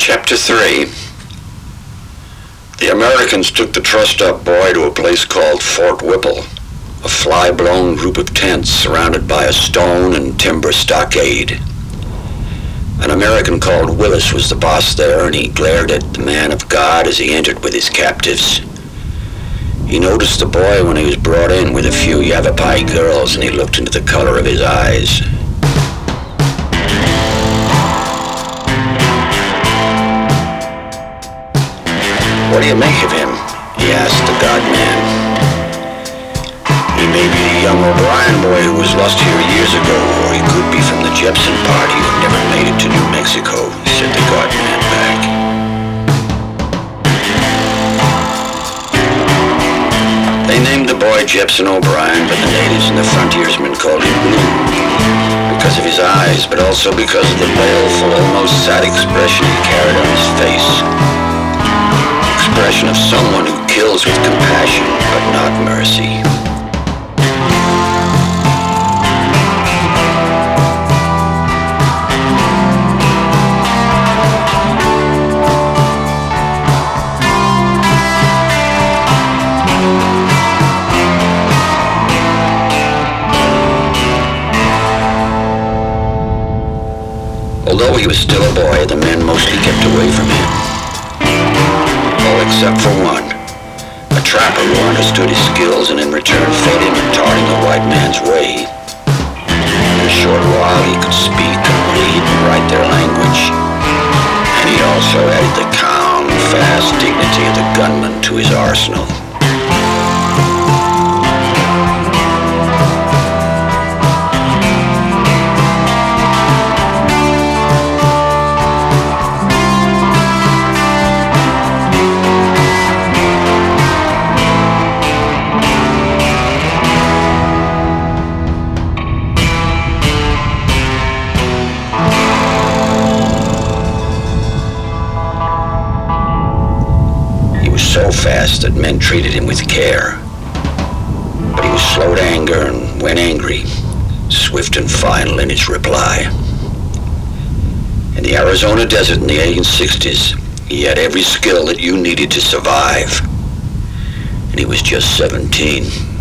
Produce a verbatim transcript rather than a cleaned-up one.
Chapter three. The Americans took the trussed-up boy to a place called Fort Whipple, a fly-blown group of tents surrounded by a stone and timber stockade. An American called Willis was the boss there, and he glared at the man of God as he entered with his captives. He noticed the boy when he was brought in with a few Yavapai girls, and he looked into the color of his eyes. "What do you make of him?" he asked the God-man. "He may be the young O'Brien boy who was lost here years ago, or he could be from the Jepson party who never made it to New Mexico," said the God-man back. They named the boy Jepson O'Brien, but the natives and the frontiersmen called him Blue, because of his eyes, but also because of the baleful, almost sad expression he carried on his face. Expression of someone who kills with compassion, but not mercy. Although he was still a boy, the men mostly kept away from him. All except for one, a trapper who understood his skills and in return fed him and taught him the white man's way. In a short while he could speak and read and write their language, and he also added the calm, fast dignity of the gunman to his arsenal. So fast that men treated him with care. But he was slow to anger, and when angry, swift and final in his reply. In the Arizona desert in the eighteen sixties, he had every skill that you needed to survive. And he was just seventeen.